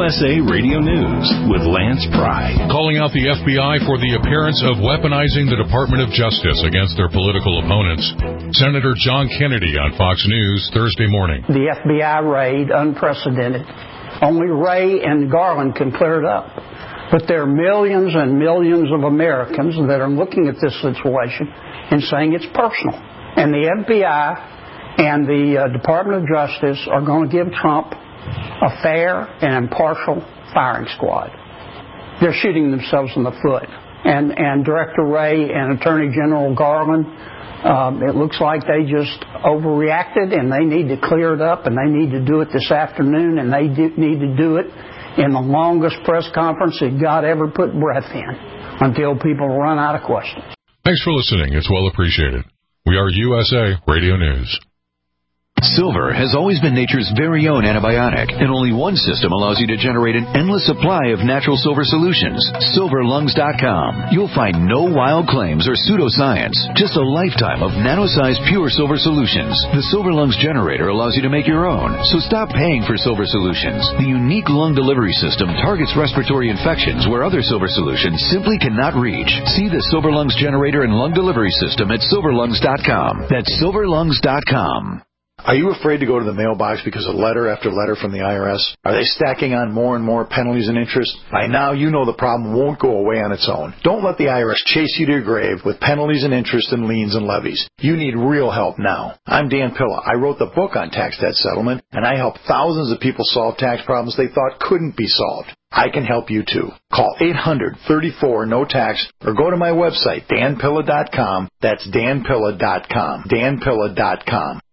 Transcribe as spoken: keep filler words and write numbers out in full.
S A Radio News with Lance Pry. Calling out the F B I for the appearance of weaponizing the Department of Justice against their political opponents. Senator John Kennedy on Fox News Thursday morning. The F B I raid, unprecedented. Only Wray and Garland can clear it up. But there are millions and millions of Americans that are looking at this situation and saying it's personal. And the F B I and the uh, Department of Justice are going to give Trump a fair and impartial firing squad. They're shooting themselves in the foot. And, and Director Wray and Attorney General Garland, um, it looks like they just overreacted, and they need to clear it up, and they need to do it this afternoon, and they do, need to do it in the longest press conference that God ever put breath in until people run out of questions. Thanks for listening. It's well appreciated. We are U S A Radio News. Silver has always been nature's very own antibiotic, and only one system allows you to generate an endless supply of natural silver solutions. silver lungs dot com. You'll find no wild claims or pseudoscience, just a lifetime of nano-sized pure silver solutions. The Silver Lungs generator allows you to make your own, so stop paying for silver solutions. The unique lung delivery system targets respiratory infections where other silver solutions simply cannot reach. See the Silver Lungs generator and lung delivery system at silver lungs dot com. That's silver lungs dot com. Are you afraid to go to the mailbox because of letter after letter from the I R S? Are they stacking on more and more penalties and interest? By now, you know the problem won't go away on its own. Don't let the I R S chase you to your grave with penalties and interest and liens and levies. You need real help now. I'm Dan Pilla. I wrote the book on tax debt settlement, and I help thousands of people solve tax problems they thought couldn't be solved. I can help you too. Call eight hundred, thirty-four, no tax or go to my website, dan pilla dot com. That's dan pilla dot com. dan pilla dot com.